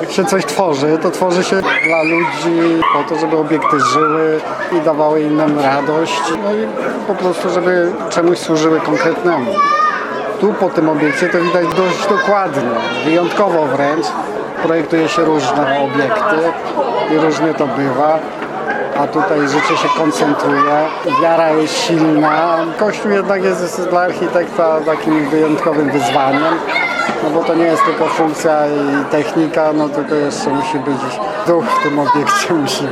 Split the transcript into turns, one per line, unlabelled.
Jak się coś tworzy, to tworzy się dla ludzi po to, żeby obiekty żyły i dawały innym radość, no i po prostu, żeby czemuś służyły konkretnemu. Tu po tym obiekcie to widać dość dokładnie, wyjątkowo wręcz. Projektuje się różne obiekty i różnie to bywa, a tutaj życie się koncentruje, wiara jest silna. Kościół jednak jest dla architekta takim wyjątkowym wyzwaniem, no bo to nie jest tylko funkcja i technika, no tylko jeszcze musi być duch w tym obiekcie, musi